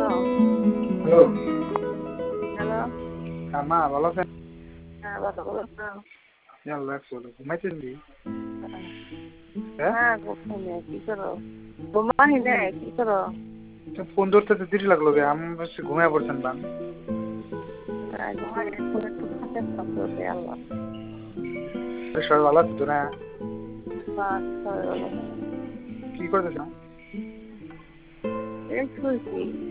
Hello. Hello. মা ভালো আছেন? হ্যাঁ, ভালো বলেছো। আল্লাহ করো ঘুমাইছেন কি? হ্যাঁ, হ্যাঁ, ঘুমাইনি, কি করো? ঘুমাই নাই, কি করো? ফোন ধরতে তো দেরি লাগলো গে, আমি ভাবছি ঘুমায় পড়ছেন বান। ঘুমাই ফোন একটু ফাঁকে থাকতে আল্লাহ। সবাই ভালো আছে তো না? বাস সবাই ভালো। কি করতেছেন? এই শুয়েছি।